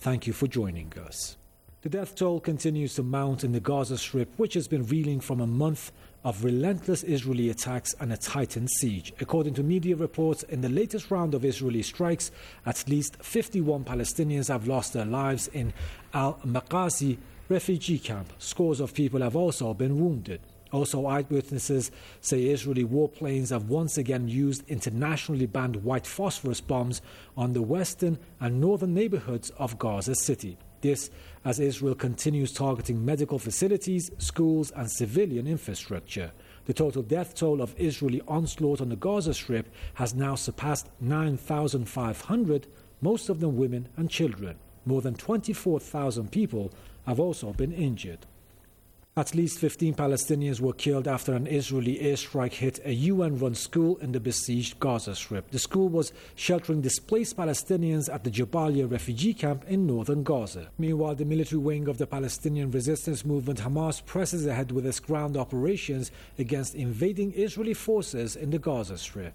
thank you for joining us. The death toll continues to mount in the Gaza Strip, which has been reeling from a month of relentless Israeli attacks and a tightened siege. According to media reports, in the latest round of Israeli strikes, at least 51 Palestinians have lost their lives in Al-Maqasi refugee camp. Scores of people have also been wounded. Also, eyewitnesses say Israeli warplanes have once again used internationally banned white phosphorus bombs on the western and northern neighborhoods of Gaza City. This as Israel continues targeting medical facilities, schools and civilian infrastructure. The total death toll of Israeli onslaught on the Gaza Strip has now surpassed 9,500, most of them women and children. More than 24,000 people have also been injured. At least 15 Palestinians were killed after an Israeli airstrike hit a UN-run school in the besieged Gaza Strip. The school was sheltering displaced Palestinians at the Jabalia refugee camp in northern Gaza. Meanwhile, the military wing of the Palestinian resistance movement Hamas presses ahead with its ground operations against invading Israeli forces in the Gaza Strip.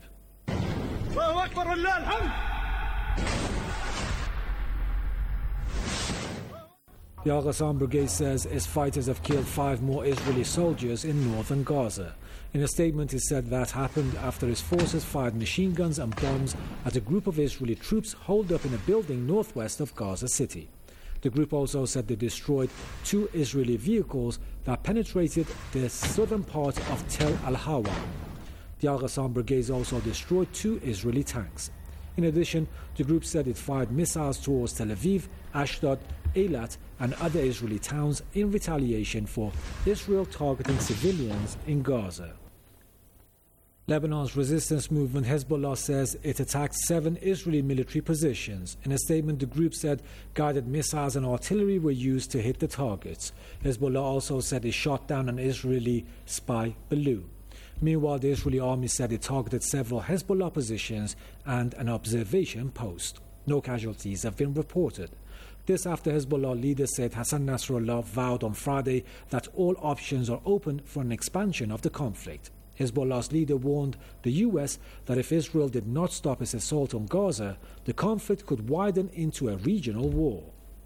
The Al-Qassam Brigade says its fighters have killed 5 more Israeli soldiers in northern Gaza. In a statement, it said that happened after its forces fired machine guns and bombs at a group of Israeli troops holed up in a building northwest of Gaza City. The group also said they destroyed 2 Israeli vehicles that penetrated the southern part of Tel Al-Hawa. The Al-Qassam Brigade also destroyed 2 Israeli tanks. In addition, the group said it fired missiles towards Tel Aviv, Ashdod, Eilat and other Israeli towns in retaliation for Israel targeting civilians in Gaza. Lebanon's resistance movement Hezbollah says it attacked 7 Israeli military positions. In a statement, the group said guided missiles and artillery were used to hit the targets. Hezbollah also said it shot down an Israeli spy balloon. Meanwhile, the Israeli army said it targeted several Hezbollah positions and an observation post. No casualties have been reported. This after Hezbollah leader Sayyid Hassan Nasrallah vowed on Friday that all options are open for an expansion of the conflict. Hezbollah's leader warned the US that if Israel did not stop its assault on Gaza, the conflict could widen into a regional war.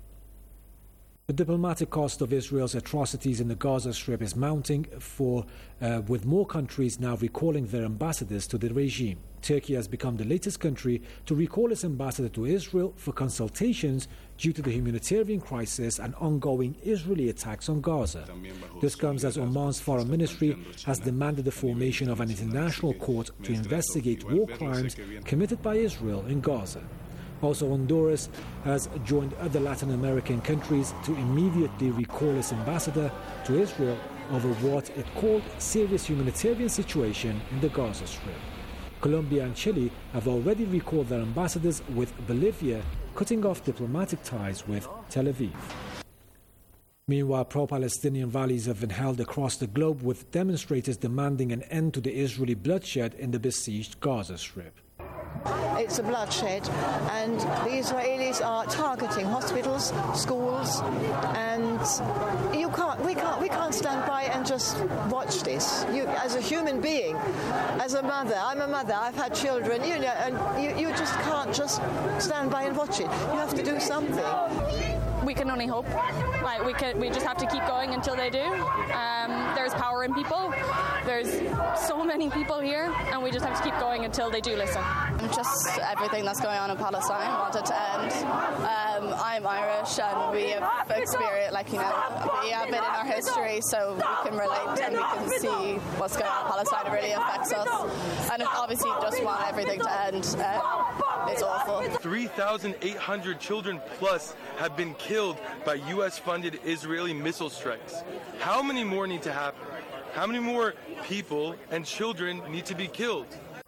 The diplomatic cost of Israel's atrocities in the Gaza Strip is mounting with more countries now recalling their ambassadors to the regime. Turkey has become the latest country to recall its ambassador to Israel for consultations due to the humanitarian crisis and ongoing Israeli attacks on Gaza. This comes as Oman's foreign ministry has demanded the formation of an international court to investigate war crimes committed by Israel in Gaza. Also, Honduras has joined other Latin American countries to immediately recall its ambassador to Israel over what it called serious humanitarian situation in the Gaza Strip. Colombia and Chile have already recalled their ambassadors, with Bolivia cutting off diplomatic ties with Tel Aviv. Meanwhile, pro-Palestinian rallies have been held across the globe, with demonstrators demanding an end to the Israeli bloodshed in the besieged Gaza Strip. It's a bloodshed, and the Israelis are targeting hospitals, schools, and we can't stand by and just watch this. You, as a human being, as a mother, I'm a mother, I've had children, and you just can't just stand by and watch it. You have to do something. We can only hope. We just have to keep going until they do. There's power in people. There's so many people here, and we just have to keep going until they do listen. Just everything that's going on in Palestine, I want it to end. I'm Irish, and we have experienced, we have it in our history, so we can relate and we can see what's going on in Palestine. It really affects us, and obviously just want everything to end. It's awful. 3,800 children plus have been killed by U.S.-funded Israeli missile strikes. How many more need to happen? How many more people and children need to be killed?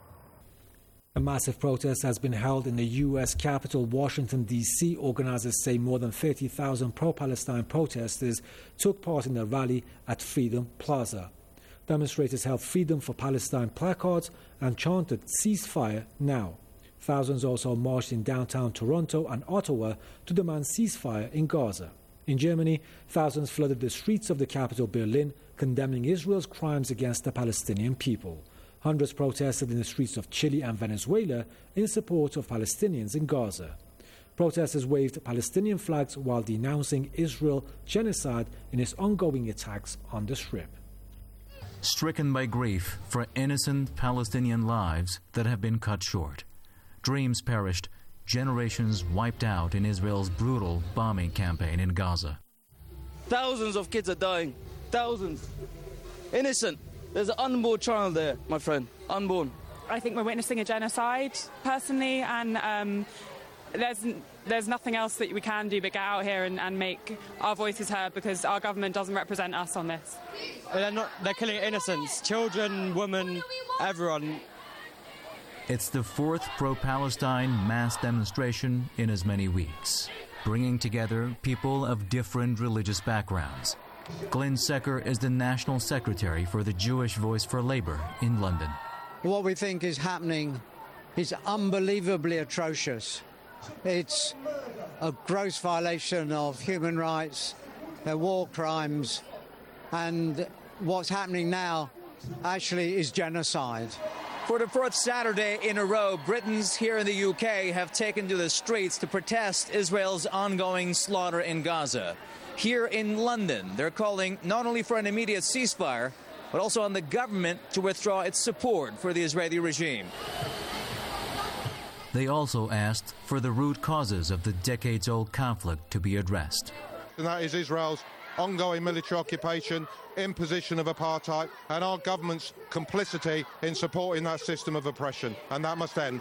A massive protest has been held in the U.S. capital, Washington, D.C. Organizers say more than 30,000 pro-Palestine protesters took part in a rally at Freedom Plaza. Demonstrators held Freedom for Palestine placards and chanted "Ceasefire now." Thousands also marched in downtown Toronto and Ottawa to demand ceasefire in Gaza. In Germany, thousands flooded the streets of the capital, Berlin, condemning Israel's crimes against the Palestinian people. Hundreds protested in the streets of Chile and Venezuela in support of Palestinians in Gaza. Protesters waved Palestinian flags while denouncing Israel's genocide in its ongoing attacks on the Strip. Stricken by grief for innocent Palestinian lives that have been cut short. Dreams perished, generations wiped out in Israel's brutal bombing campaign in Gaza. Thousands of kids are dying. Thousands. Innocent. There's an unborn child there, my friend. Unborn. I think we're witnessing a genocide, personally, and there's nothing else that we can do but get out here and make our voices heard, because our government doesn't represent us on this. They're killing innocents, children, women, everyone. It's the fourth pro-Palestine mass demonstration in as many weeks, bringing together people of different religious backgrounds. Glenn Secker is the National Secretary for the Jewish Voice for Labour in London. What we think is happening is unbelievably atrocious. It's a gross violation of human rights, war crimes, and what's happening now actually is genocide. For the fourth Saturday in a row, Britons here in the UK have taken to the streets to protest Israel's ongoing slaughter in Gaza. Here in London, they're calling not only for an immediate ceasefire, but also on the government to withdraw its support for the Israeli regime. They also asked for the root causes of the decades-old conflict to be addressed. And that is Israel's ongoing military occupation, imposition of apartheid, and our government's complicity in supporting that system of oppression, and that must end.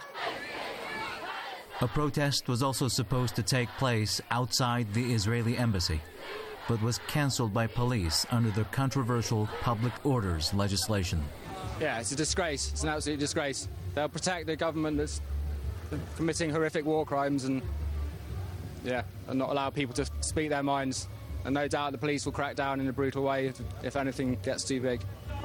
A protest was also supposed to take place outside the Israeli embassy, but was cancelled by police under the controversial public orders legislation. Yeah, it's a disgrace. It's an absolute disgrace. They'll protect the government that's committing horrific war crimes and not allow people to speak their minds. And no doubt the police will crack down in a brutal way if anything gets too big.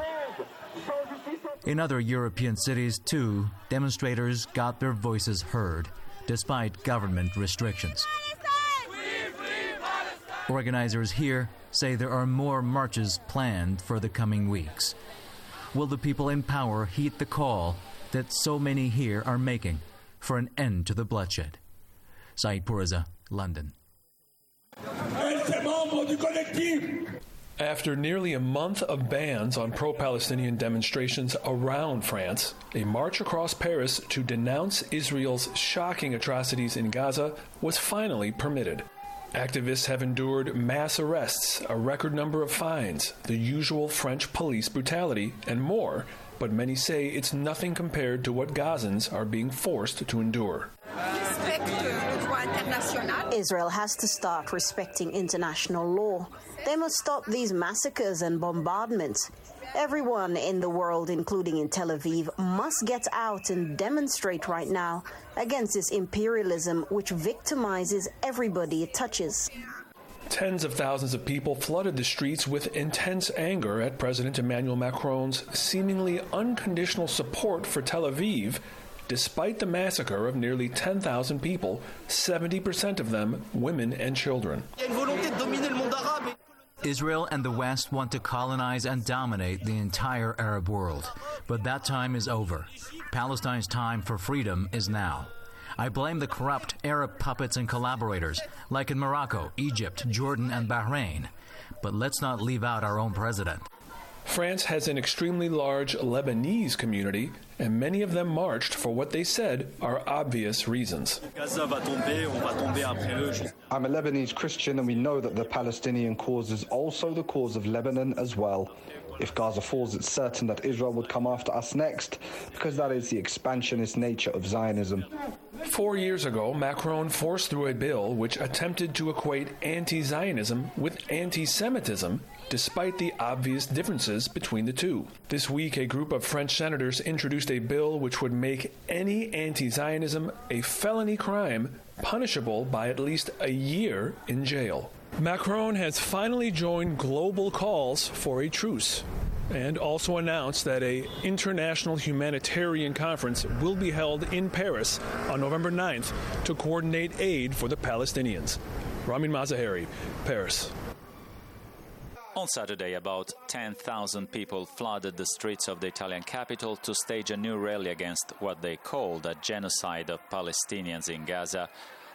In other European cities, too, demonstrators got their voices heard, despite government restrictions. Organizers here say there are more marches planned for the coming weeks. Will the people in power heed the call that so many here are making for an end to the bloodshed? Saeed Pourreza, London. After nearly a month of bans on pro-Palestinian demonstrations around France, a march across Paris to denounce Israel's shocking atrocities in Gaza was finally permitted. Activists have endured mass arrests, a record number of fines, the usual French police brutality, and more, but many say it's nothing compared to what Gazans are being forced to endure. Israel has to start respecting international law. They must stop these massacres and bombardments. Everyone in the world, including in Tel Aviv, must get out and demonstrate right now against this imperialism which victimizes everybody it touches. Tens of thousands of people flooded the streets with intense anger at President Emmanuel Macron's seemingly unconditional support for Tel Aviv, despite the massacre of nearly 10,000 people, 70% of them women and children. Israel and the West want to colonize and dominate the entire Arab world, but that time is over. Palestine's time for freedom is now. I blame the corrupt Arab puppets and collaborators, like in Morocco, Egypt, Jordan, and Bahrain. But let's not leave out our own president. France has an extremely large Lebanese community, and many of them marched for what they said are obvious reasons. I'm a Lebanese Christian, and we know that the Palestinian cause is also the cause of Lebanon as well. If Gaza falls, it's certain that Israel would come after us next, because that is the expansionist nature of Zionism. 4 years ago, Macron forced through a bill which attempted to equate anti-Zionism with anti-Semitism, despite the obvious differences between the two. This week, a group of French senators introduced a bill which would make any anti-Zionism a felony crime, punishable by at least a year in jail. Macron has finally joined global calls for a truce, and also announced that an international humanitarian conference will be held in Paris on November 9th to coordinate aid for the Palestinians. Ramin Mazaheri, Paris. On Saturday, about 10,000 people flooded the streets of the Italian capital to stage a new rally against what they called a genocide of Palestinians in Gaza.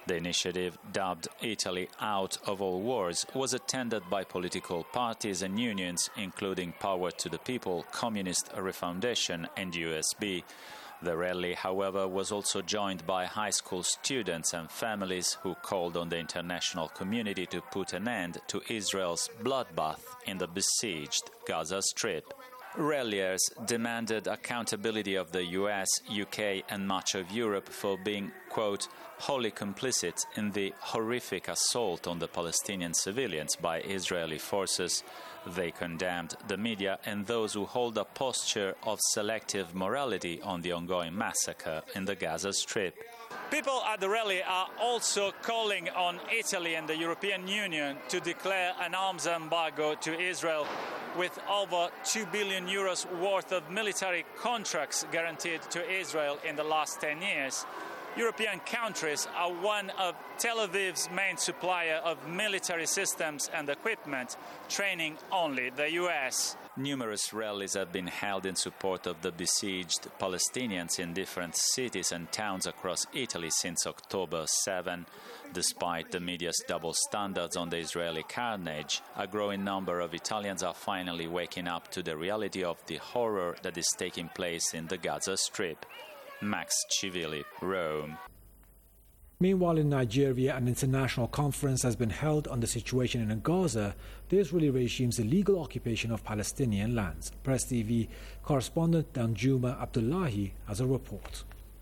The initiative, dubbed Italy Out of All Wars, was attended by political parties and unions, including Power to the People, Communist Refoundation and USB. The rally, however, was also joined by high school students and families who called on the international community to put an end to Israel's bloodbath in the besieged Gaza Strip. Ralliers demanded accountability of the US, UK and much of Europe for being, quote, wholly complicit in the horrific assault on the Palestinian civilians by Israeli forces. They condemned the media and those who hold a posture of selective morality on the ongoing massacre in the Gaza Strip. People at the rally are also calling on Italy and the European Union to declare an arms embargo to Israel, with over 2 billion euros worth of military contracts guaranteed to Israel in the last 10 years. European countries are one of Tel Aviv's main supplier of military systems and equipment, training only the US. Numerous rallies have been held in support of the besieged Palestinians in different cities and towns across Italy since October 7. Despite the media's double standards on the Israeli carnage, a growing number of Italians are finally waking up to the reality of the horror that is taking place in the Gaza Strip. Max Civili, Rome. Meanwhile, in Nigeria, an international conference has been held on the situation in Gaza, the Israeli regime's illegal occupation of Palestinian lands. Press TV correspondent Danjuma Abdullahi has a report.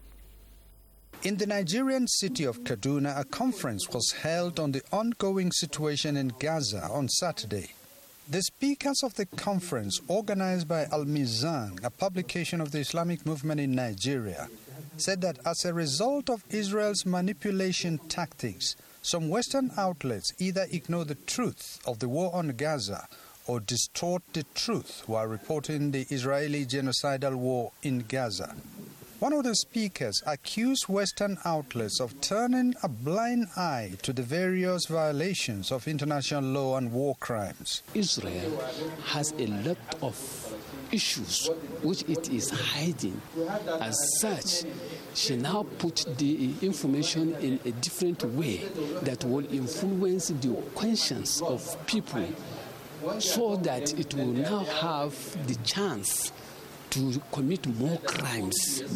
In the Nigerian city of Kaduna, a conference was held on the ongoing situation in Gaza on Saturday. The speakers of the conference, organized by Al Mizan, a publication of the Islamic movement in Nigeria, said that as a result of Israel's manipulation tactics, some Western outlets either ignore the truth of the war on Gaza or distort the truth while reporting the Israeli genocidal war in Gaza. One of the speakers accused Western outlets of turning a blind eye to the various violations of international law and war crimes. Israel has a lot of issues which it is hiding. As such, she now put the information in a different way that will influence the conscience of people so that it will now have the chance to commit more crimes.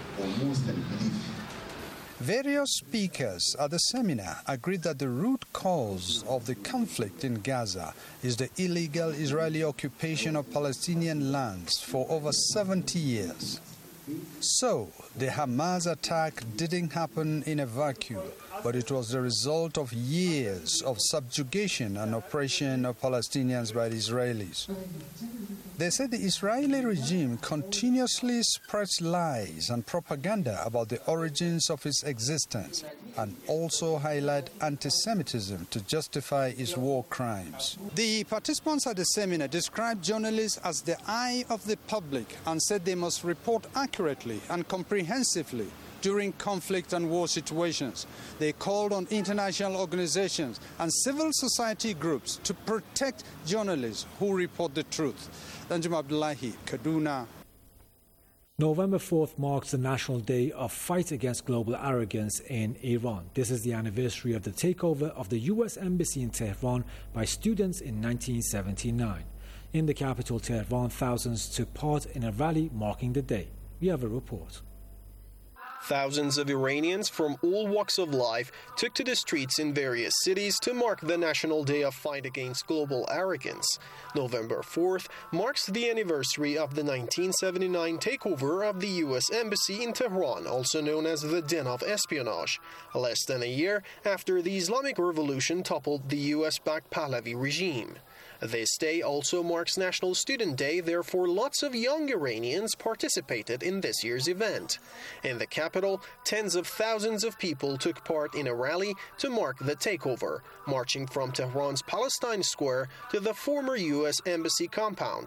Various speakers at the seminar agreed that the root cause of the conflict in Gaza is the illegal Israeli occupation of Palestinian lands for over 70 years. So, the Hamas attack didn't happen in a vacuum, but it was the result of years of subjugation and oppression of Palestinians by the Israelis. They said the Israeli regime continuously spreads lies and propaganda about the origins of its existence and also highlight anti-Semitism to justify its war crimes. The participants at the seminar described journalists as the eye of the public and said they must report accurately and comprehensively during conflict and war situations. They called on international organizations and civil society groups to protect journalists who report the truth. Danjuma Abdullahi, Kaduna. November 4th marks the National Day of Fight Against Global Arrogance in Iran. This is the anniversary of the takeover of the U.S. Embassy in Tehran by students in 1979. In the capital, Tehran, thousands took part in a rally marking the day. We have a report. Thousands of Iranians from all walks of life took to the streets in various cities to mark the National Day of Fight Against Global Arrogance. November 4th marks the anniversary of the 1979 takeover of the U.S. Embassy in Tehran, also known as the Den of Espionage, less than a year after the Islamic Revolution toppled the U.S.-backed Pahlavi regime. This day also marks National Student Day, therefore lots of young Iranians participated in this year's event. In the capital, tens of thousands of people took part in a rally to mark the takeover, marching from Tehran's Palestine Square to the former U.S. Embassy compound.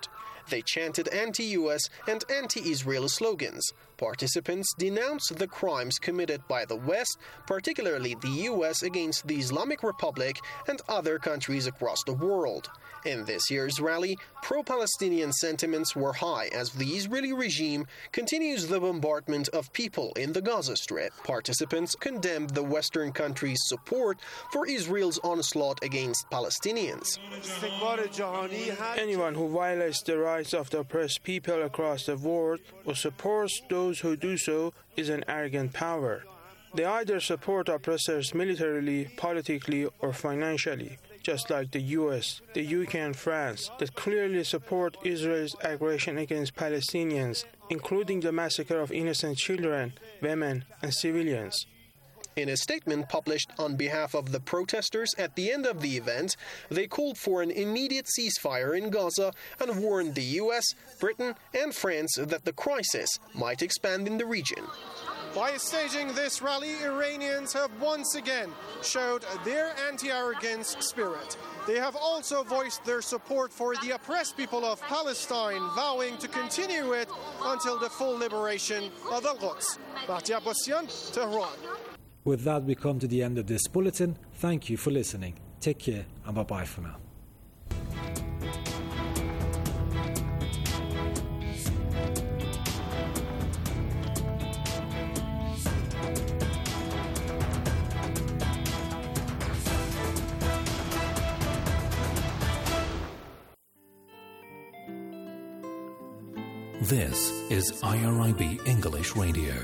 They chanted anti-US and anti-Israel slogans. Participants denounced the crimes committed by the West, particularly the US, against the Islamic Republic and other countries across the world. In this year's rally, pro-Palestinian sentiments were high as the Israeli regime continues the bombardment of people in the Gaza Strip. Participants condemned the Western countries' support for Israel's onslaught against Palestinians. Anyone who violates the rights of the oppressed people across the world or supports those who do so is an arrogant power. They either support oppressors militarily, politically, or financially, just like the US, the UK and France, that clearly support Israel's aggression against Palestinians, including the massacre of innocent children, women, and civilians. In a statement published on behalf of the protesters at the end of the event, they called for an immediate ceasefire in Gaza and warned the US, Britain, and France that the crisis might expand in the region. By staging this rally, Iranians have once again showed their anti-arrogance spirit. They have also voiced their support for the oppressed people of Palestine, vowing to continue it until the full liberation of Al-Quds. Mahdi Abbasian, Tehran. With that, we come to the end of this bulletin. Thank you for listening. Take care and bye-bye for now. This is IRIB English Radio.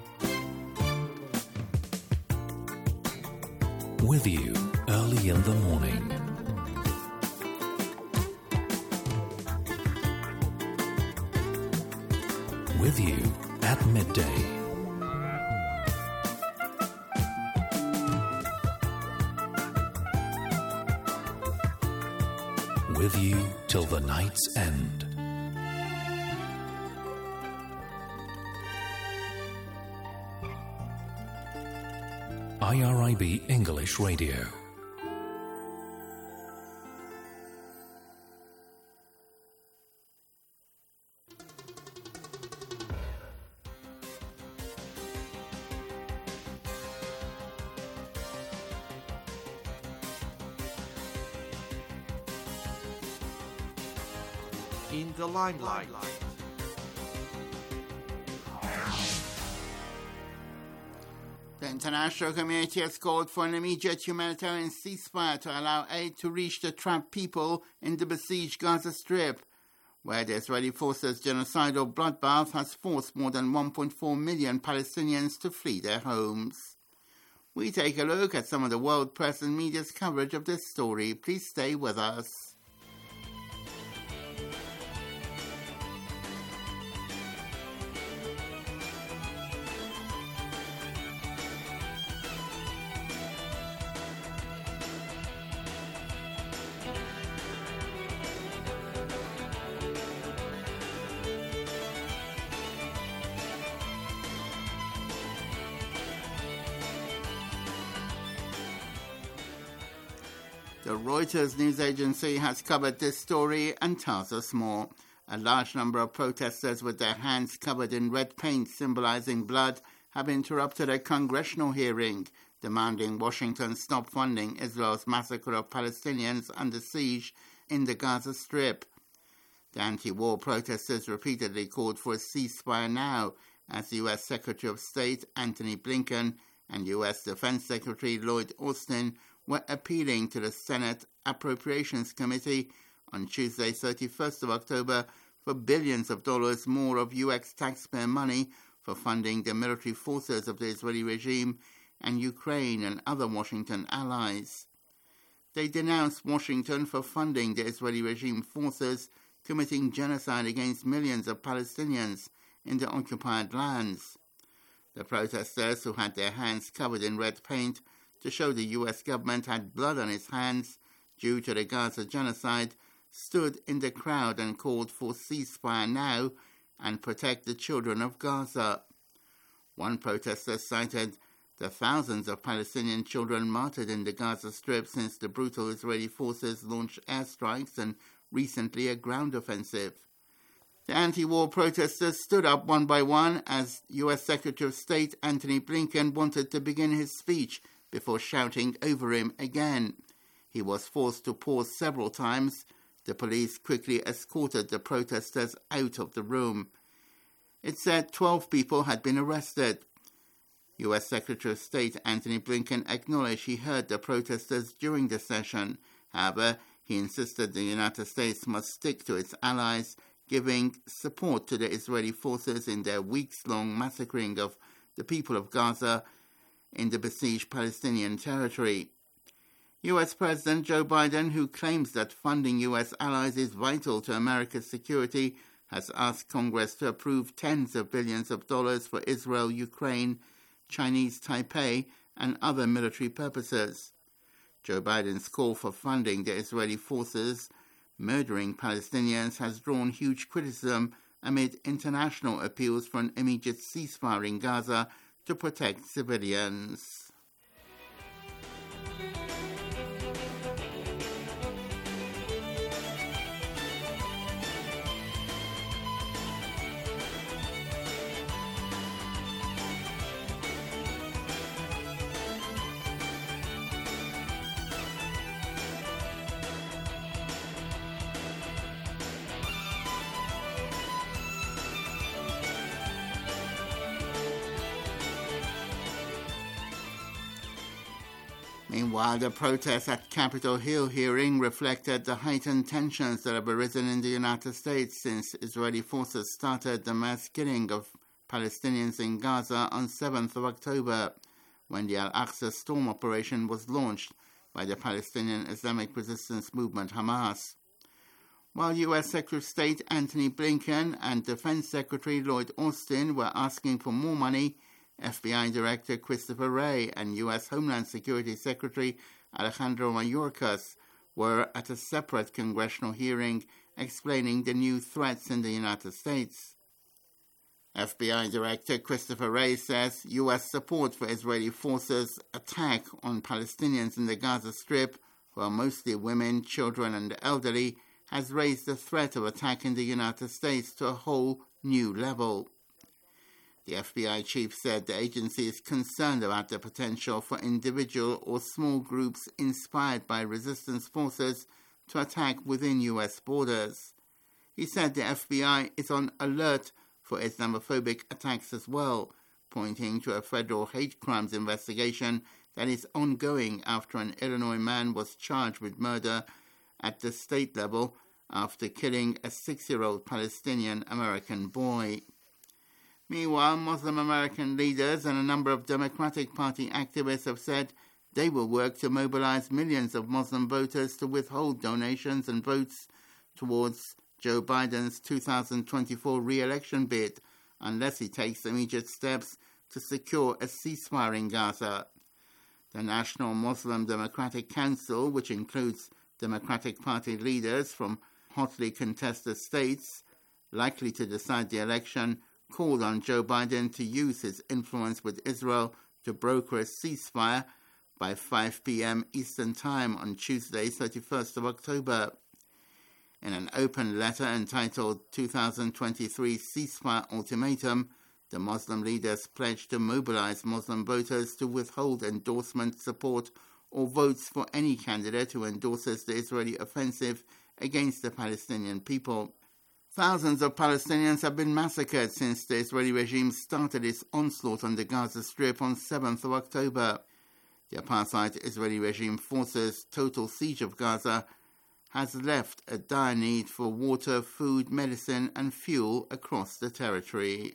With you early in the morning. With you at midday. With you till the night's end. IRIB English Radio. In the limelight. The international community has called for an immediate humanitarian ceasefire to allow aid to reach the trapped people in the besieged Gaza Strip, where the Israeli forces' genocidal bloodbath has forced more than 1.4 million Palestinians to flee their homes. We take a look at some of the world press and media's coverage of this story. Please stay with us. The Reuters news agency has covered this story and tells us more. A large number of protesters with their hands covered in red paint symbolizing blood have interrupted a congressional hearing demanding Washington stop funding Israel's massacre of Palestinians under siege in the Gaza Strip. The anti-war protesters repeatedly called for a ceasefire now as U.S. Secretary of State Antony Blinken and U.S. Defense Secretary Lloyd Austin were appealing to the Senate Appropriations Committee on Tuesday, 31st of October, for billions of dollars more of U.S. taxpayer money for funding the military forces of the Israeli regime and Ukraine and other Washington allies. They denounced Washington for funding the Israeli regime forces committing genocide against millions of Palestinians in the occupied lands. The protesters, who had their hands covered in red paint to show the U.S. government had blood on its hands due to the Gaza genocide, stood in the crowd and called for ceasefire now and protect the children of Gaza. One protester cited the thousands of Palestinian children martyred in the Gaza Strip since the brutal Israeli forces launched airstrikes and recently a ground offensive. The anti-war protesters stood up one by one as U.S. Secretary of State Antony Blinken wanted to begin his speech before shouting over him again. He was forced to pause several times. The police quickly escorted the protesters out of the room. It said 12 people had been arrested. U.S. Secretary of State Antony Blinken acknowledged he heard the protesters during the session. However, he insisted the United States must stick to its allies, giving support to the Israeli forces in their weeks-long massacring of the people of Gaza in the besieged Palestinian territory. U.S. President Joe Biden, who claims that funding U.S. allies is vital to America's security, has asked Congress to approve tens of billions of dollars for Israel, Ukraine, Chinese Taipei, and other military purposes. Joe Biden's call for funding the Israeli forces murdering Palestinians has drawn huge criticism amid international appeals for an immediate ceasefire in Gaza to protect civilians. Meanwhile, the protests at Capitol Hill hearing reflected the heightened tensions that have arisen in the United States since Israeli forces started the mass killing of Palestinians in Gaza on 7th of October, when the Al-Aqsa Storm operation was launched by the Palestinian Islamic Resistance Movement Hamas. While U.S. Secretary of State Antony Blinken and Defense Secretary Lloyd Austin were asking for more money, FBI Director Christopher Wray and U.S. Homeland Security Secretary Alejandro Mayorkas were at a separate congressional hearing explaining the new threats in the United States. FBI Director Christopher Wray says U.S. support for Israeli forces' attack on Palestinians in the Gaza Strip, who are mostly women, children, and elderly, has raised the threat of attack in the United States to a whole new level. The FBI chief said the agency is concerned about the potential for individual or small groups inspired by resistance forces to attack within U.S. borders. He said the FBI is on alert for Islamophobic attacks as well, pointing to a federal hate crimes investigation that is ongoing after an Illinois man was charged with murder at the state level after killing a 6-year-old Palestinian American boy. Meanwhile, Muslim American leaders and a number of Democratic Party activists have said they will work to mobilize millions of Muslim voters to withhold donations and votes towards Joe Biden's 2024 re-election bid unless he takes immediate steps to secure a ceasefire in Gaza. The National Muslim Democratic Council, which includes Democratic Party leaders from hotly contested states likely to decide the election, called on Joe Biden to use his influence with Israel to broker a ceasefire by 5 p.m. Eastern Time on Tuesday, 31st of October. In an open letter entitled 2023 Ceasefire Ultimatum, the Muslim leaders pledged to mobilize Muslim voters to withhold endorsement, support, or votes for any candidate who endorses the Israeli offensive against the Palestinian people. Thousands of Palestinians have been massacred since the Israeli regime started its onslaught on the Gaza Strip on 7th of October. The apartheid Israeli regime forces' total siege of Gaza has left a dire need for water, food, medicine, and fuel across the territory.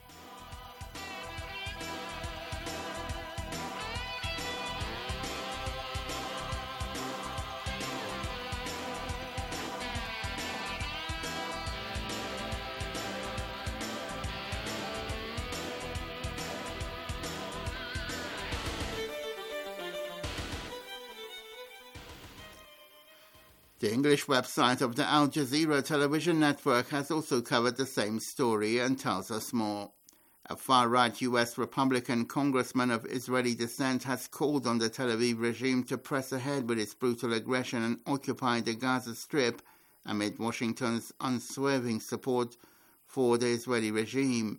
The English website of the Al Jazeera television network has also covered the same story and tells us more. A far-right U.S. Republican congressman of Israeli descent has called on the Tel Aviv regime to press ahead with its brutal aggression and occupy the Gaza Strip amid Washington's unswerving support for the Israeli regime.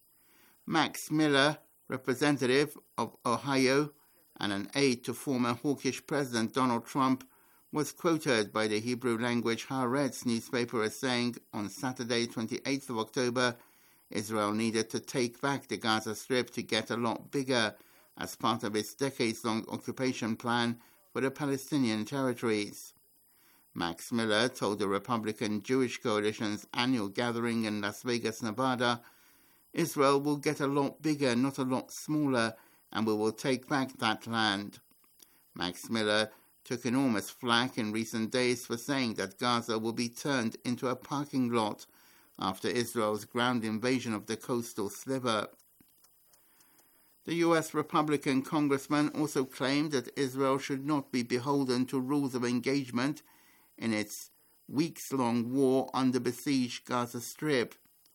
Max Miller, representative of Ohio and an aide to former hawkish President Donald Trump, was quoted by the Hebrew-language Haaretz newspaper as saying on Saturday, 28th of October, Israel needed to take back the Gaza Strip to get a lot bigger as part of its decades-long occupation plan for the Palestinian territories. Max Miller told the Republican Jewish Coalition's annual gathering in Las Vegas, Nevada, Israel will get a lot bigger, not a lot smaller, and we will take back that land. Max Miller took enormous flack in recent days for saying that Gaza will be turned into a parking lot after Israel's ground invasion of the coastal sliver. The U.S. Republican congressman also claimed that Israel should not be beholden to rules of engagement in its weeks-long war on the besieged Gaza Strip.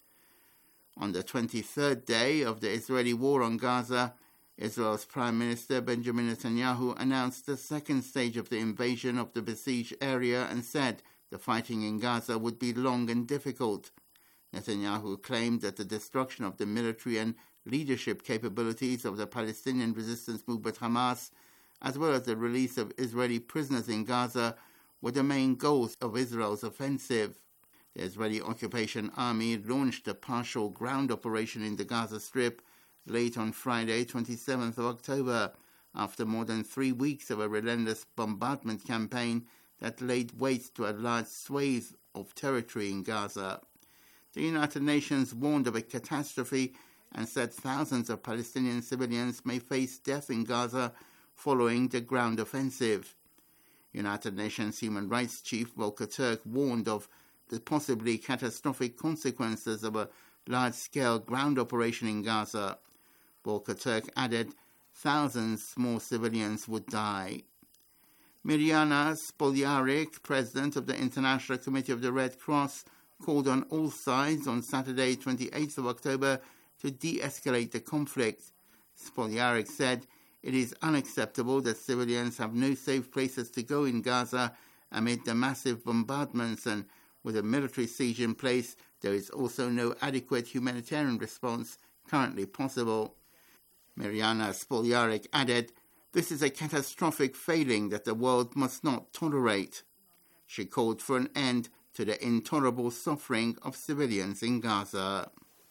On the 23rd day of the Israeli war on Gaza, Israel's Prime Minister Benjamin Netanyahu announced the second stage of the invasion of the besieged area and said the fighting in Gaza would be long and difficult. Netanyahu claimed that the destruction of the military and leadership capabilities of the Palestinian resistance movement Hamas, as well as the release of Israeli prisoners in Gaza, were the main goals of Israel's offensive. The Israeli occupation army launched a partial ground operation in the Gaza Strip late on Friday, 27th of October, after more than 3 weeks of a relentless bombardment campaign that laid waste to a large swathe of territory in Gaza. The United Nations warned of a catastrophe and said thousands of Palestinian civilians may face death in Gaza following the ground offensive. United Nations Human Rights Chief Volker Turk warned of the possibly catastrophic consequences of a large-scale ground operation in Gaza. Volker Turk added, thousands more civilians would die. Mirjana Spoljaric, president of the International Committee of the Red Cross, called on all sides on Saturday, 28th of October, to de-escalate the conflict. Spoljaric said, it is unacceptable that civilians have no safe places to go in Gaza amid the massive bombardments, and with a military siege in place, there is also no adequate humanitarian response currently possible. Mirjana Spoljaric added, this is a catastrophic failing that the world must not tolerate. She called for an end to the intolerable suffering of civilians in Gaza.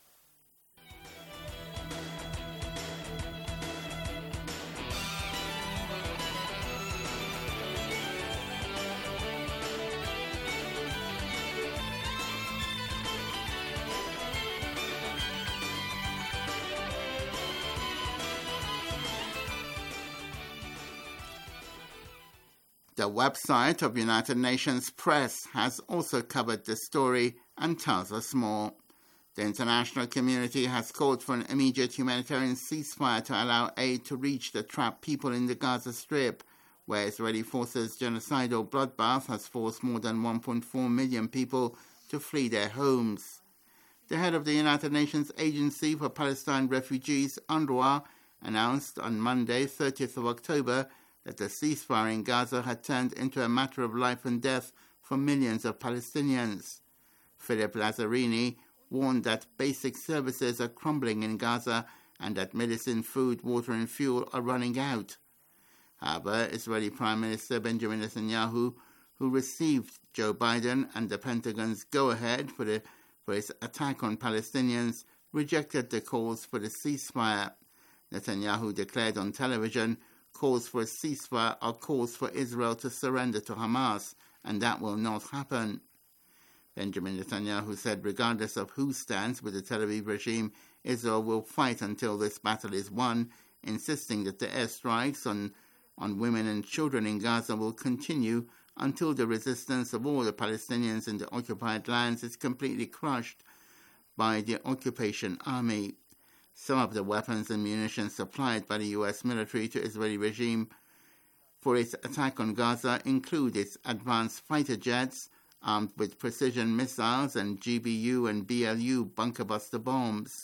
The website of United Nations Press has also covered the story and tells us more. The international community has called for an immediate humanitarian ceasefire to allow aid to reach the trapped people in the Gaza Strip, where Israeli forces' genocidal bloodbath has forced more than 1.4 million people to flee their homes. The head of the United Nations Agency for Palestine Refugees, UNRWA, announced on Monday, 30th of October, that the ceasefire in Gaza had turned into a matter of life and death for millions of Palestinians. Philip Lazzarini warned that basic services are crumbling in Gaza and that medicine, food, water and fuel are running out. However, Israeli Prime Minister Benjamin Netanyahu, who received Joe Biden and the Pentagon's go-ahead for its attack on Palestinians, rejected the calls for the ceasefire. Netanyahu declared on television, calls for a ceasefire are calls for Israel to surrender to Hamas, and that will not happen. Benjamin Netanyahu said regardless of who stands with the Tel Aviv regime, Israel will fight until this battle is won, insisting that the airstrikes on women and children in Gaza will continue until the resistance of all the Palestinians in the occupied lands is completely crushed by the occupation army. Some of the weapons and munitions supplied by the U.S. military to Israeli regime for its attack on Gaza include its advanced fighter jets armed with precision missiles and GBU and BLU bunker buster bombs.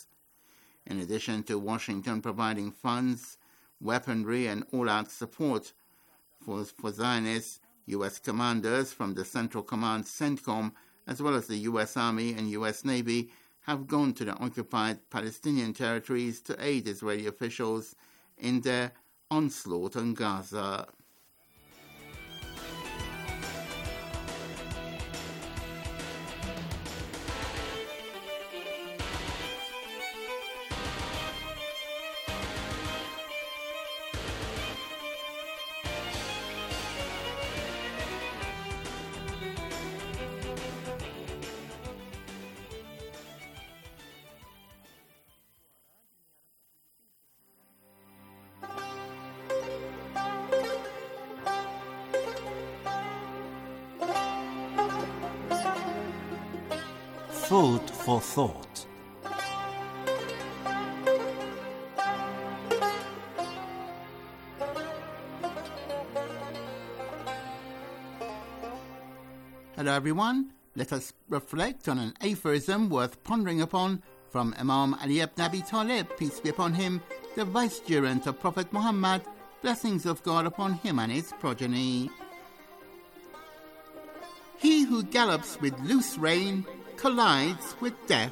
In addition to Washington providing funds, weaponry and all-out support for Zionists, U.S. commanders from the Central Command CENTCOM, as well as the U.S. Army and U.S. Navy, have gone to the occupied Palestinian territories to aid Israeli officials in their onslaught on Gaza. Food for thought. Hello everyone, let us reflect on an aphorism worth pondering upon from Imam Ali ibn Abi Talib, peace be upon him, the vicegerent of Prophet Muhammad, blessings of God upon him and his progeny. He who gallops with loose rein collides with death.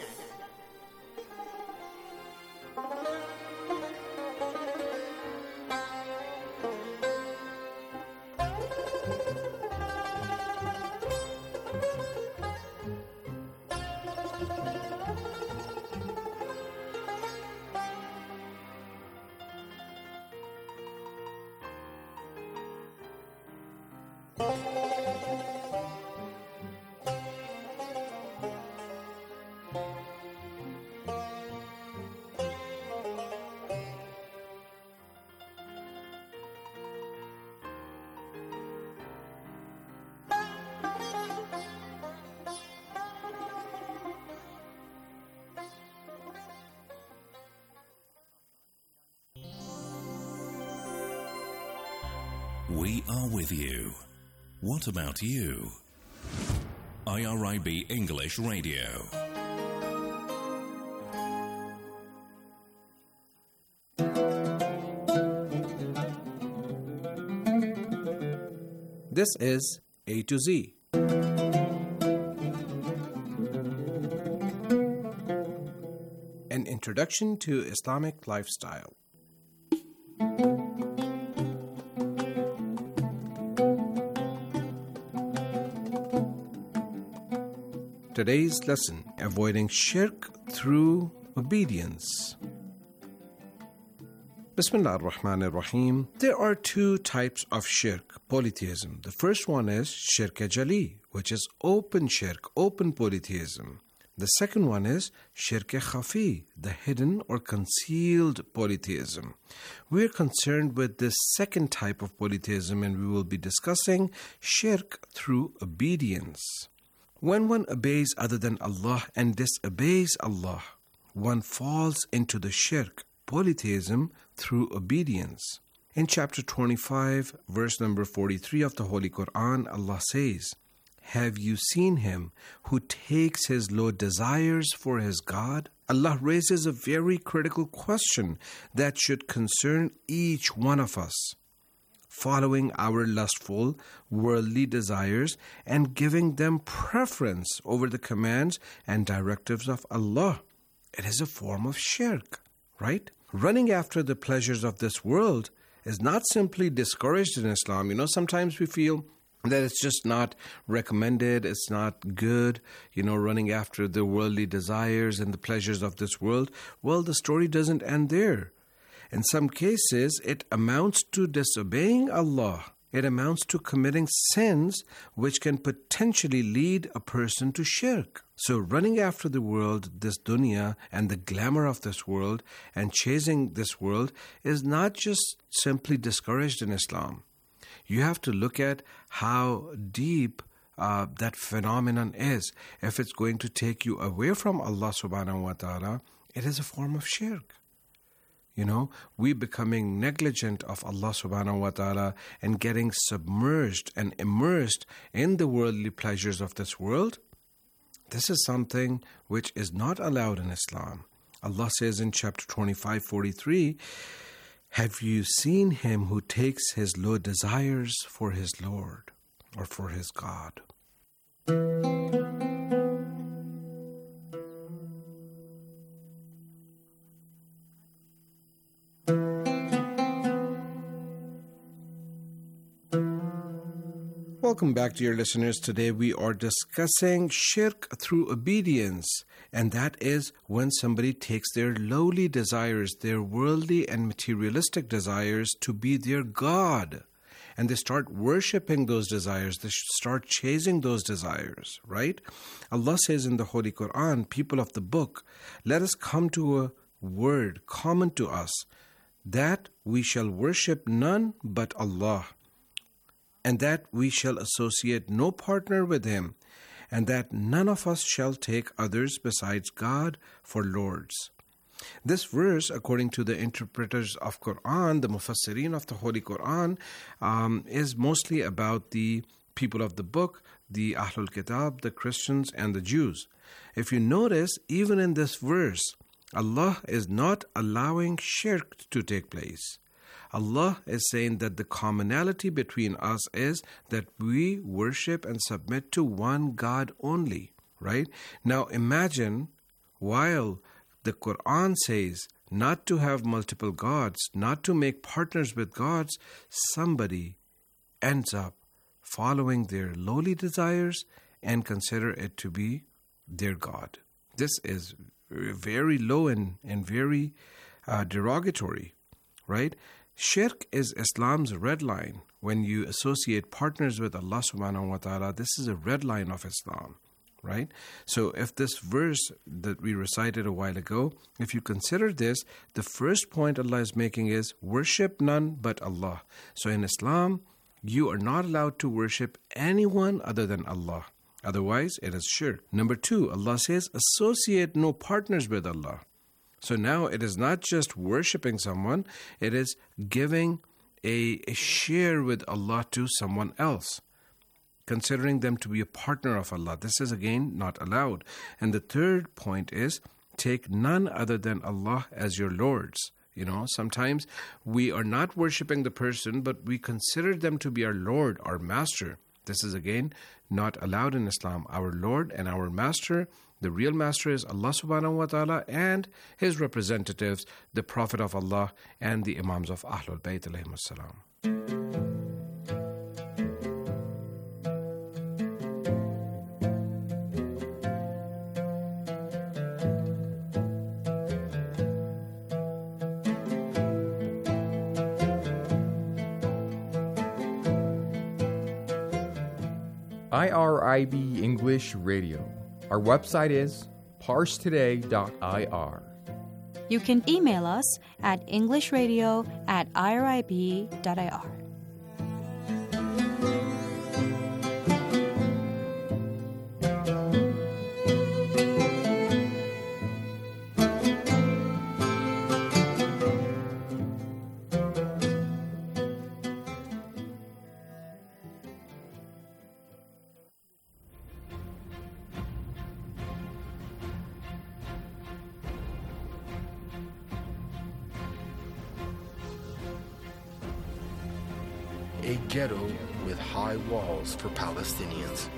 We are with you. What about you? IRIB English Radio. This is A to Z. An introduction to Islamic lifestyle. Today's lesson, avoiding shirk through obedience. Bismillah ar-Rahman ar-Rahim. There are two types of shirk, polytheism. The first one is shirk jali, which is open shirk, open polytheism. The second one is shirk khafi, the hidden or concealed polytheism. We are concerned with this second type of polytheism, and we will be discussing shirk through obedience. When one obeys other than Allah and disobeys Allah, one falls into the shirk, polytheism, through obedience. In chapter 25, verse number 43 of the Holy Quran, Allah says, "Have you seen him who takes his low desires for his God?" Allah raises a very critical question that should concern each one of us. Following our lustful, worldly desires and giving them preference over the commands and directives of Allah. It is a form of shirk, right? Running after the pleasures of this world is not simply discouraged in Islam. Sometimes we feel that it's just not recommended, it's not good, running after the worldly desires and the pleasures of this world. Well, the story doesn't end there. In some cases, it amounts to disobeying Allah. It amounts to committing sins which can potentially lead a person to shirk. So running after the world, this dunya, and the glamour of this world, and chasing this world is not just simply discouraged in Islam. You have to look at how deep that phenomenon is. If it's going to take you away from Allah subhanahu wa ta'ala, it is a form of shirk. We becoming negligent of Allah subhanahu wa ta'ala and getting submerged and immersed in the worldly pleasures of this world. This is something which is not allowed in Islam. Allah says in chapter 25:43, "Have you seen him who takes his low desires for his Lord or for his God?" Welcome back, dear listeners. Today we are discussing shirk through obedience, and that is when somebody takes their lowly desires, their worldly and materialistic desires, to be their God. And they start worshipping those desires. They start chasing those desires, right? Allah says in the Holy Quran, people of the book, let us come to a word common to us, that we shall worship none but Allah, and that we shall associate no partner with Him, and that none of us shall take others besides God for lords. This verse, according to the interpreters of Quran, the Mufassirin of the Holy Quran, is mostly about the people of the book, the Ahlul Kitab, the Christians, and the Jews. If you notice, even in this verse, Allah is not allowing shirk to take place. Allah is saying that the commonality between us is that we worship and submit to one God only, right? Now imagine, while the Quran says not to have multiple gods, not to make partners with gods, somebody ends up following their lowly desires and consider it to be their God. This is very low and very derogatory, right? Shirk is Islam's red line. When you associate partners with Allah subhanahu wa ta'ala, this is a red line of Islam, right? So if this verse that we recited a while ago, if you consider this, the first point Allah is making is worship none but Allah. So in Islam, you are not allowed to worship anyone other than Allah. Otherwise, it is shirk. Number 2, Allah says, associate no partners with Allah. So now it is not just worshipping someone, it is giving a share with Allah to someone else, considering them to be a partner of Allah. This is again not allowed. And the third point is, take none other than Allah as your lords. You know, sometimes we are not worshipping the person, but we consider them to be our Lord, our Master. This is again not allowed in Islam. Our Lord and our Master, the real Master, is Allah subhanahu wa ta'ala and His representatives, the Prophet of Allah and the Imams of Ahlul Bayt alayhimus salam. IRIB English Radio. Our website is parsetoday.ir. You can email us at englishradio@irib.ir. A ghetto with high walls for Palestinians.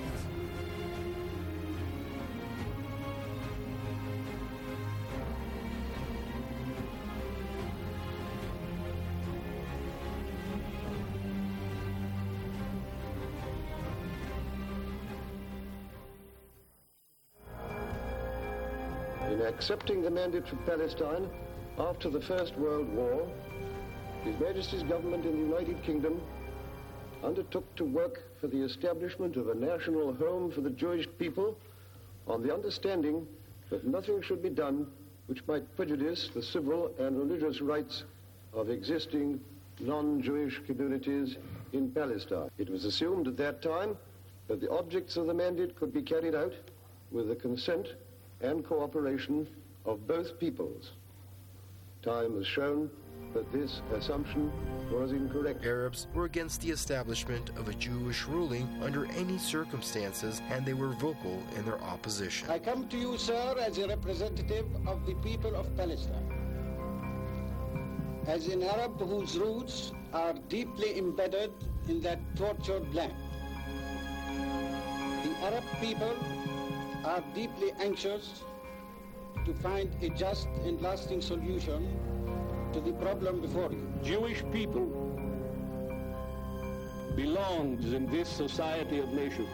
In accepting the mandate for Palestine after the First World War, His Majesty's government in the United Kingdom undertook to work for the establishment of a national home for the Jewish people on the understanding that nothing should be done which might prejudice the civil and religious rights of existing non-Jewish communities in Palestine. It was assumed at that time that the objects of the mandate could be carried out with the consent and cooperation of both peoples. Time has shown that this assumption was incorrect. Arabs were against the establishment of a Jewish ruling under any circumstances, and they were vocal in their opposition. I come to you, sir, as a representative of the people of Palestine, as an Arab whose roots are deeply embedded in that tortured land. The Arab people are deeply anxious to find a just and lasting solution to the problem before you. Jewish people belongs in this society of nations.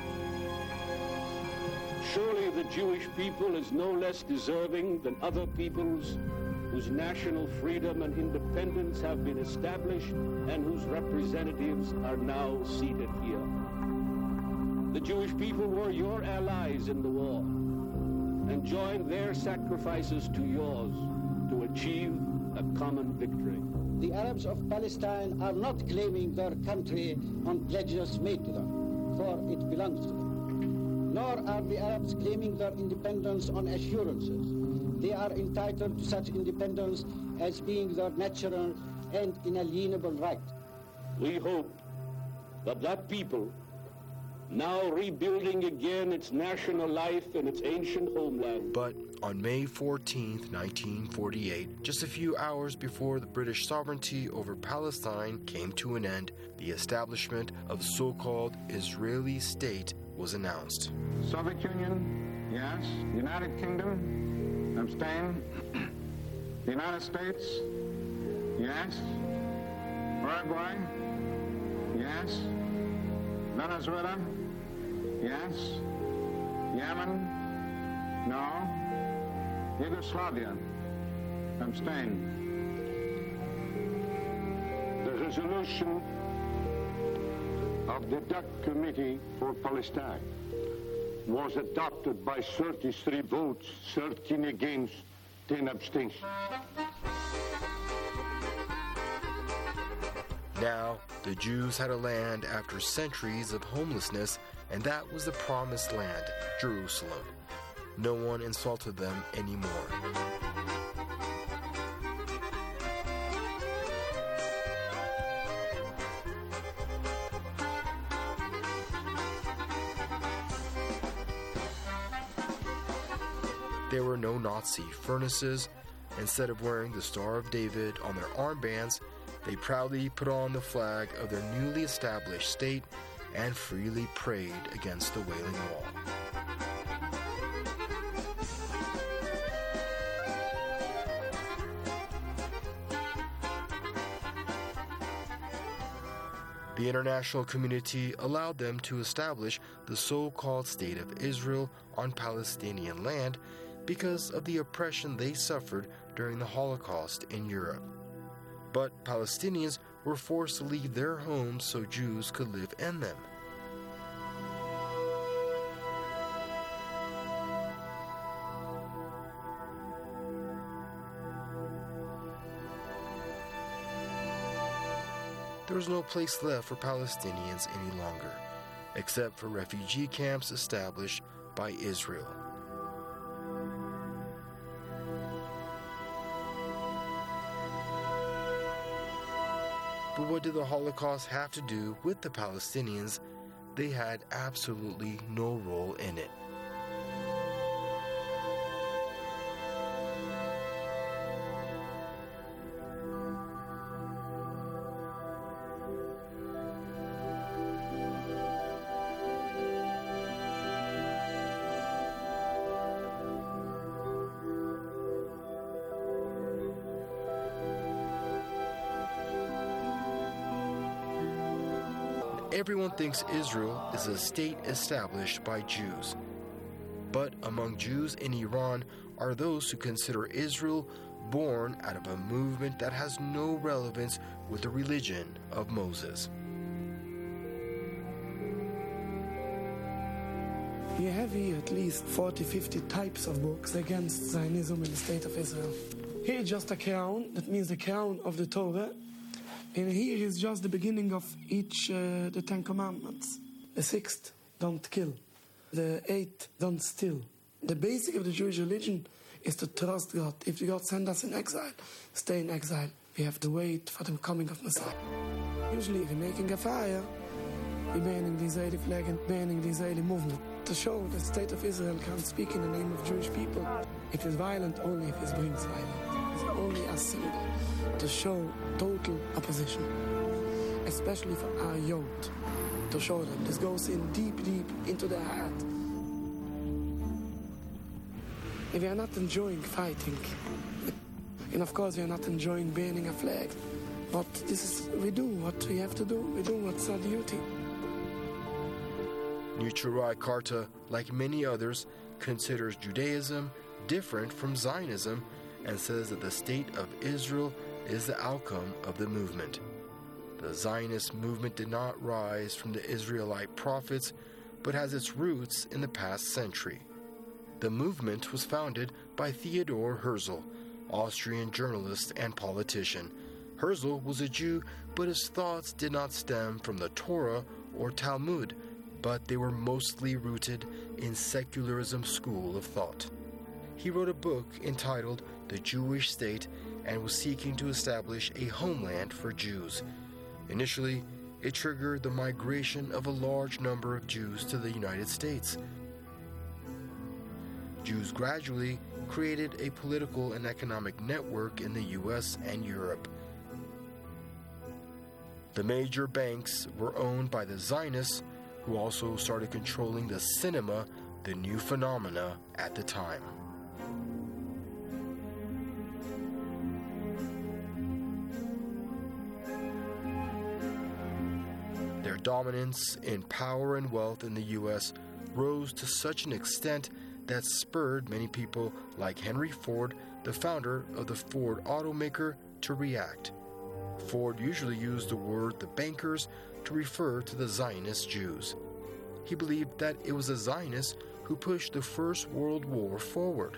Surely the Jewish people is no less deserving than other peoples whose national freedom and independence have been established and whose representatives are now seated here. The Jewish people were your allies in the war and joined their sacrifices to yours to achieve a common victory. The Arabs of Palestine are not claiming their country on pledges made to them, for it belongs to them. Nor are the Arabs claiming their independence on assurances. They are entitled to such independence as being their natural and inalienable right. We hope that that people, now rebuilding again its national life in its ancient homeland. But on May 14, 1948, just a few hours before the British sovereignty over Palestine came to an end, the establishment of the so-called Israeli state was announced. Soviet Union, yes. United Kingdom, abstain. The United States, yes. Uruguay, yes. Venezuela, yes. Yemen, no. Yugoslavia, abstain. The resolution of the DUC Committee for Palestine was adopted by 33 votes, 13 against, 10 abstentions. Now, the Jews had a land after centuries of homelessness, and that was the promised land, Jerusalem. No one insulted them anymore. There were no Nazi furnaces. Instead of wearing the Star of David on their armbands, they proudly put on the flag of their newly established state and freely prayed against the Wailing Wall. The international community allowed them to establish the so-called State of Israel on Palestinian land because of the oppression they suffered during the Holocaust in Europe. But Palestinians were forced to leave their homes so Jews could live in them. There was no place left for Palestinians any longer, except for refugee camps established by Israel. But what did the Holocaust have to do with the Palestinians? They had absolutely no role in it. Everyone thinks Israel is a state established by Jews. But among Jews in Iran are those who consider Israel born out of a movement that has no relevance with the religion of Moses. You have here at least 40-50 types of books against Zionism in the State of Israel. Here is just a crown, that means the crown of the Torah. And here is just the beginning of each, the 10 Commandments. The 6th, don't kill. The 8th, don't steal. The basic of the Jewish religion is to trust God. If God sends us in exile, stay in exile. We have to wait for the coming of Messiah. Usually, if we're making a fire, we're banning the Israeli flag and banning the Israeli movement. To show the State of Israel can't speak in the name of Jewish people, it is violent only if it brings violence. It's only a symbol to show total opposition, especially for our youth, to show them this goes in deep, deep into their heart. If we are not enjoying fighting, and of course we are not enjoying banning a flag, But we do what we have to do. We do what's our duty. Neturei Karta, like many others, considers Judaism different from Zionism and says that the state of Israel is the outcome of the movement. The Zionist movement did not rise from the Israelite prophets, but has its roots in the past century. The movement was founded by Theodor Herzl, Austrian journalist and politician. Herzl was a Jew, but his thoughts did not stem from the Torah or Talmud, but they were mostly rooted in secularism school of thought. He wrote a book entitled The Jewish State and was seeking to establish a homeland for Jews. Initially, it triggered the migration of a large number of Jews to the United States. Jews gradually created a political and economic network in the U.S. and Europe. The major banks were owned by the Zionists, who also started controlling the cinema, the new phenomena at the time. Their dominance in power and wealth in the U.S. rose to such an extent that spurred many people like Henry Ford, the founder of the Ford automaker, to react. Ford usually used the word the bankers to refer to the Zionist Jews. He believed that it was the Zionists who pushed the First World War forward.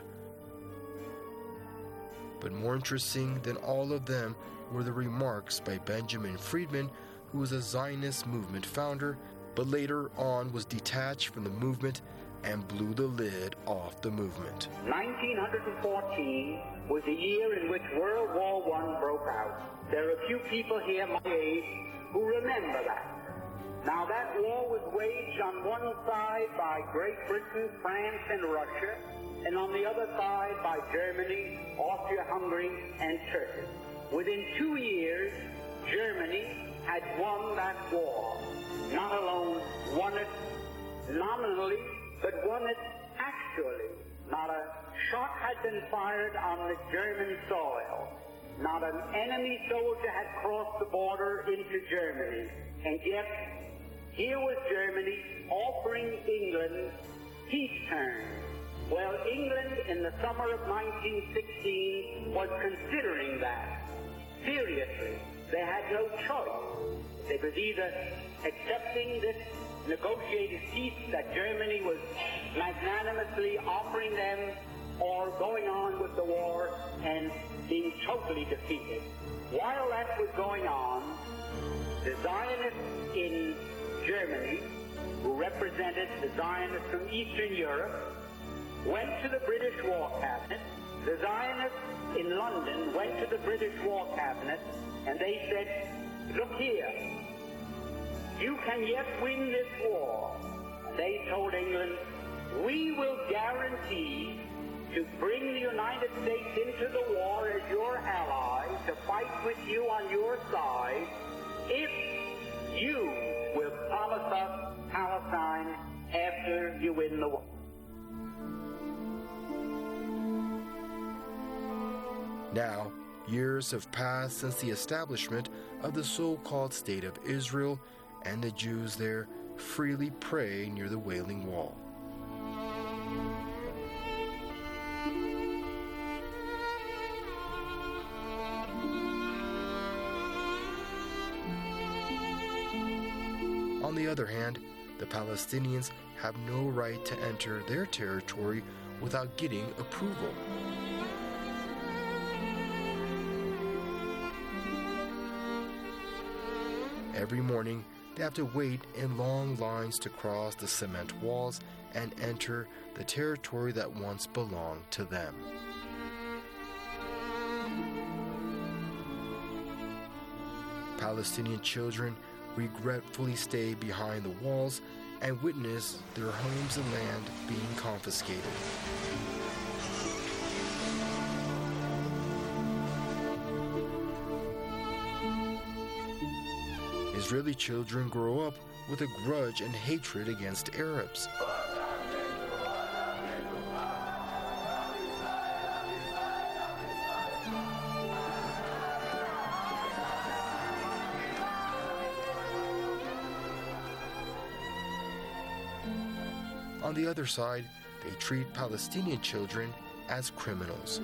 But more interesting than all of them were the remarks by Benjamin Friedman, who was a Zionist movement founder, but later on was detached from the movement and blew the lid off the movement. 1914 was the year in which World War I broke out. There are a few people here my age who remember that. Now that war was waged on one side by Great Britain, France, and Russia, and on the other side by Germany, Austria-Hungary, and Turkey. Within 2 years, Germany had won that war. Not alone won it nominally, but won it actually. Not a shot had been fired on the German soil. Not an enemy soldier had crossed the border into Germany. And yet, here was Germany offering England peace terms. Well, England in the summer of 1916 was considering that. Seriously, they had no choice. They was either accepting this negotiated peace that Germany was magnanimously offering them, or going on with the war and being totally defeated. While that was going on, the Zionists in Germany, who represented the Zionists from Eastern Europe, went to the British War Cabinet. The Zionists in London went to the British War Cabinet, and they said, look here, you can yet win this war. They told England, we will guarantee to bring the United States into the war as your ally, to fight with you on your side, if you will promise us Palestine after you win the war. Now, years have passed since the establishment of the so-called State of Israel, and the Jews there freely pray near the Wailing Wall. On the other hand, the Palestinians have no right to enter their territory without getting approval. Every morning, they have to wait in long lines to cross the cement walls and enter the territory that once belonged to them. Palestinian children regretfully stay behind the walls and witness their homes and land being confiscated. Israeli children grow up with a grudge and hatred against Arabs. On the other side, they treat Palestinian children as criminals.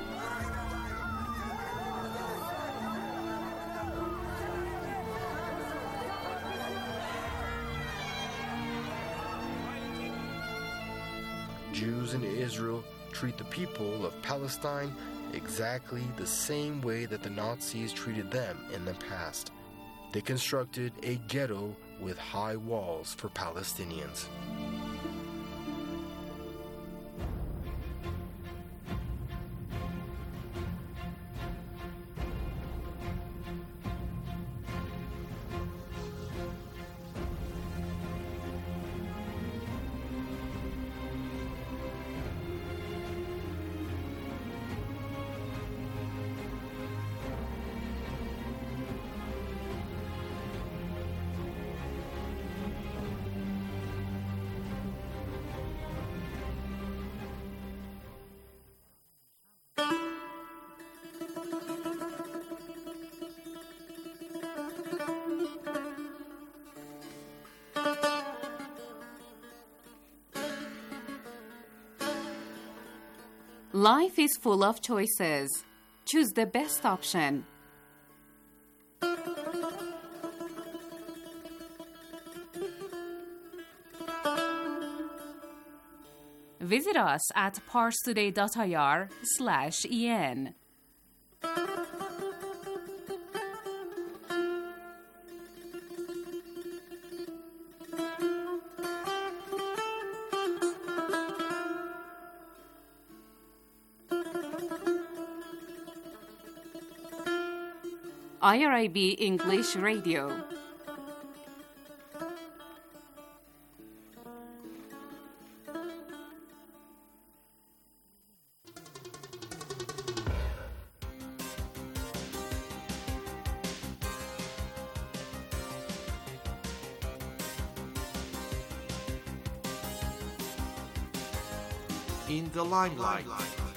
Jews in Israel treat the people of Palestine exactly the same way that the Nazis treated them in the past. They constructed a ghetto with high walls for Palestinians. Life is full of choices. Choose the best option. Visit us at parstoday.ir/en. IRIB English Radio. In the limelight.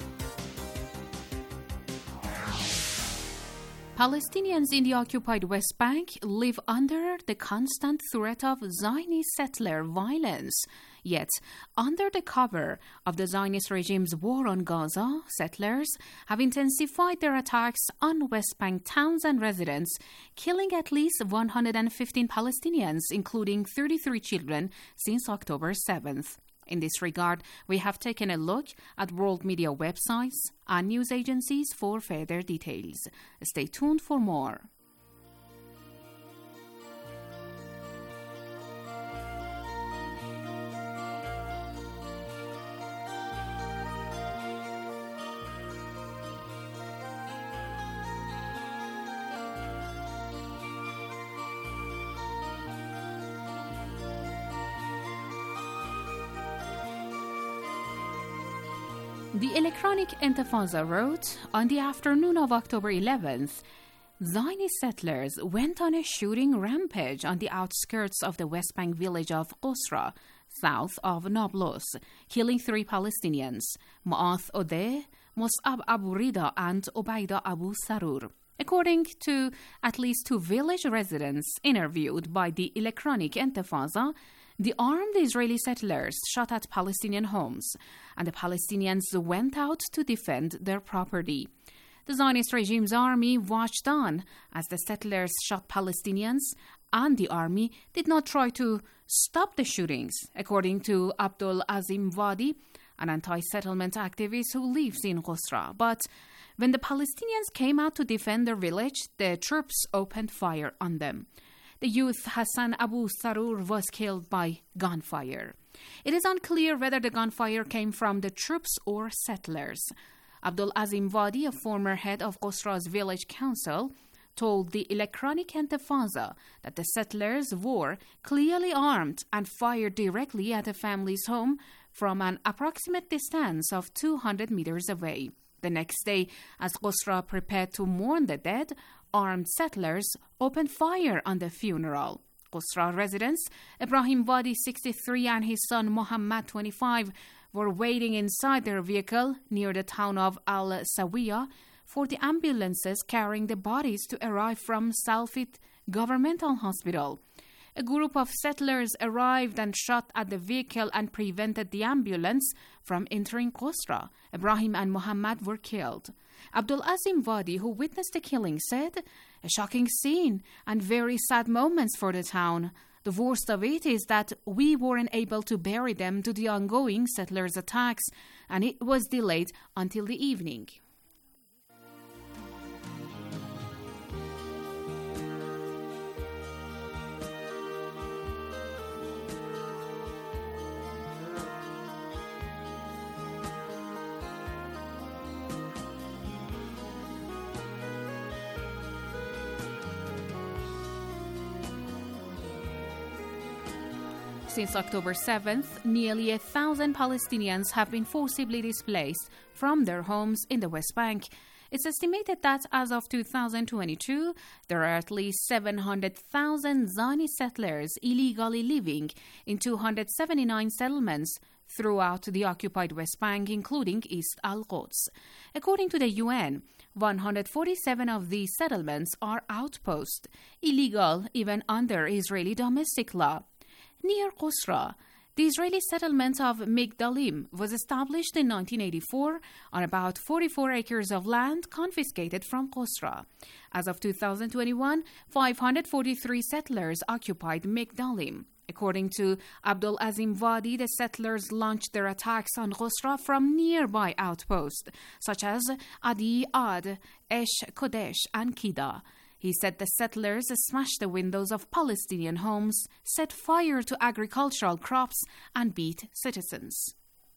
Palestinians in the occupied West Bank live under the constant threat of Zionist settler violence. Yet, under the cover of the Zionist regime's war on Gaza, settlers have intensified their attacks on West Bank towns and residents, killing at least 115 Palestinians, including 33 children, since October 7th. In this regard, we have taken a look at world media websites and news agencies for further details. Stay tuned for more. The Electronic Intifada wrote, on the afternoon of October 11th, Zionist settlers went on a shooting rampage on the outskirts of the West Bank village of Qusra, south of Nablus, killing 3 Palestinians, Ma'ath Odeh, Mus'ab Abu Rida, and Obaida Abu Sarur. According to at least 2 village residents interviewed by the Electronic Intifada, the armed Israeli settlers shot at Palestinian homes, and the Palestinians went out to defend their property. The Zionist regime's army watched on as the settlers shot Palestinians, and the army did not try to stop the shootings, according to Abdul Azim Wadi, an anti-settlement activist who lives in Qusra. But when the Palestinians came out to defend their village, the troops opened fire on them. The youth Hassan Abu Sarur was killed by gunfire. It is unclear whether the gunfire came from the troops or settlers. Abdul Azim Wadi, a former head of Qusra's village council, told the Electronic Intifada that the settlers were clearly armed and fired directly at a family's home from an approximate distance of 200 meters away. The next day, as Qusra prepared to mourn the dead, armed settlers opened fire on the funeral. Qusra residents Ibrahim Wadi, 63, and his son Muhammad, 25, were waiting inside their vehicle near the town of Al-Sawiya for the ambulances carrying the bodies to arrive from Salfit Governmental Hospital. A group of settlers arrived and shot at the vehicle and prevented the ambulance from entering Qusra. Ibrahim and Muhammad were killed. Abdul Azim Wadi, who witnessed the killing, said, "A shocking scene and very sad moments for the town. The worst of it is that we weren't able to bury them due to the ongoing settlers' attacks, and it was delayed until the evening." Since October 7th, nearly 1,000 Palestinians have been forcibly displaced from their homes in the West Bank. It's estimated that as of 2022, there are at least 700,000 Zionist settlers illegally living in 279 settlements throughout the occupied West Bank, including East Al-Quds. According to the UN, 147 of these settlements are outposts, illegal even under Israeli domestic law. Near Qusra, the Israeli settlement of Migdalim was established in 1984 on about 44 acres of land confiscated from Qusra. As of 2021, 543 settlers occupied Migdalim. According to Abdul Azim Wadi, the settlers launched their attacks on Qusra from nearby outposts, such as Adi Ad, Esh Kodesh, and Kida. He said the settlers smashed the windows of Palestinian homes, set fire to agricultural crops, and beat citizens.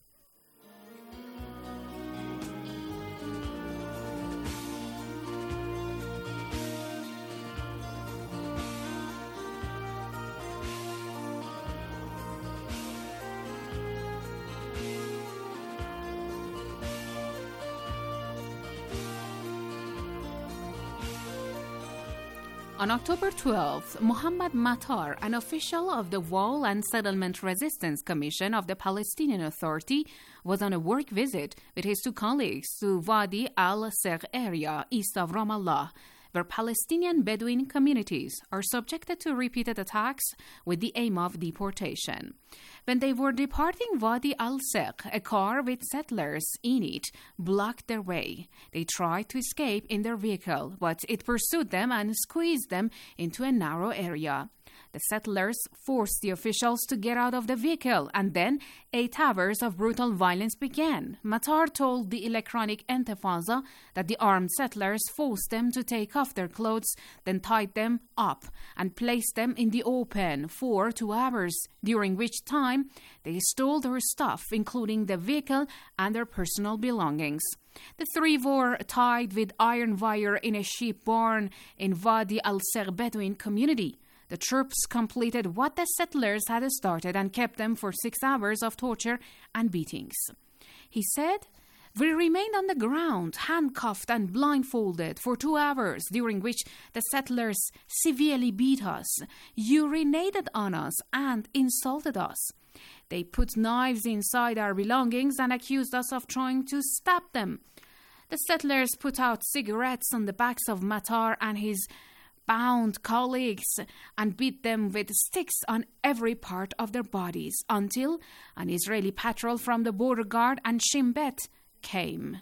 On October 12th, Muhammad Matar, an official of the Wall and Settlement Resistance Commission of the Palestinian Authority, was on a work visit with his two colleagues to Wadi al-Segh area east of Ramallah, where Palestinian Bedouin communities are subjected to repeated attacks with the aim of deportation. When they were departing Wadi al-Segh, a car with settlers in it blocked their way. They tried to escape in their vehicle, but it pursued them and squeezed them into a narrow area. The settlers forced the officials to get out of the vehicle, and then 8 hours of brutal violence began. Matar told the electronic Intifada that the armed settlers forced them to take off their clothes, then tied them up and placed them in the open for 2 hours, during which time they stole their stuff, including the vehicle and their personal belongings. The 3 were tied with iron wire in a sheep barn in Wadi al-Segh Bedouin community. The troops completed what the settlers had started and kept them for 6 hours of torture and beatings. He said, "We remained on the ground, handcuffed and blindfolded for 2 hours, during which the settlers severely beat us, urinated on us, and insulted us. They put knives inside our belongings and accused us of trying to stab them. The settlers put out cigarettes on the backs of Matar and his bound colleagues and beat them with sticks on every part of their bodies until an Israeli patrol from the border guard and Shin Bet came."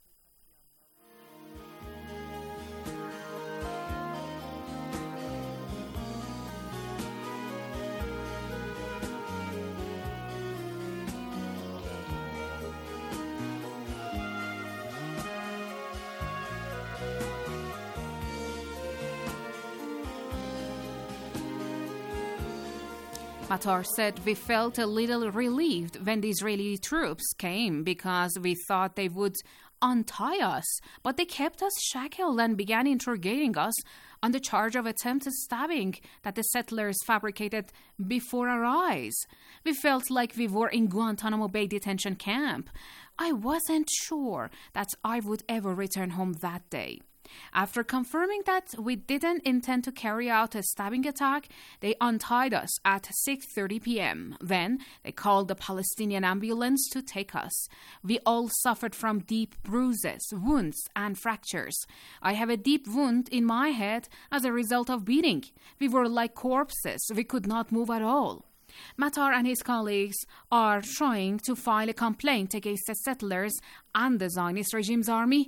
Matar said, "We felt a little relieved when the Israeli troops came because we thought they would untie us, but they kept us shackled and began interrogating us on the charge of attempted stabbing that the settlers fabricated before our eyes. We felt like we were in Guantanamo Bay detention camp. I wasn't sure that I would ever return home that day." After confirming that we didn't intend to carry out a stabbing attack, they untied us at 6:30 p.m. Then they called the Palestinian ambulance to take us. We all suffered from deep bruises, wounds, and fractures. I have a deep wound in my head as a result of beating. We were like corpses. We could not move at all. Matar and his colleagues are trying to file a complaint against the settlers and the Zionist regime's army